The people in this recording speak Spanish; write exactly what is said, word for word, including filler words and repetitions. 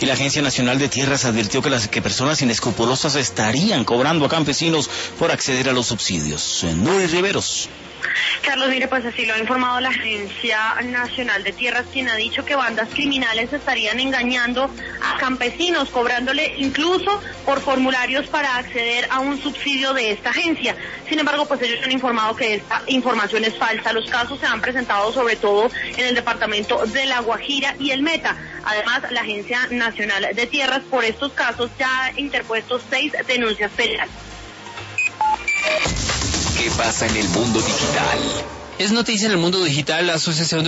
Y la Agencia Nacional de Tierras advirtió que las que personas inescrupulosas estarían cobrando a campesinos por acceder a los subsidios. Nuri Riveros. Carlos, mire, pues así lo ha informado la Agencia Nacional de Tierras, quien ha dicho que bandas criminales estarían engañando a campesinos, cobrándole incluso por formularios para acceder a un subsidio de esta agencia. Sin embargo, pues ellos han informado que esta información es falsa. Los casos se han presentado sobre todo en el departamento de La Guajira y el Meta. Además, la Agencia Nacional de Tierras por estos casos ya ha interpuesto seis denuncias penales. ¿Qué pasa en el mundo digital? Es noticia en el mundo digital. La Asociación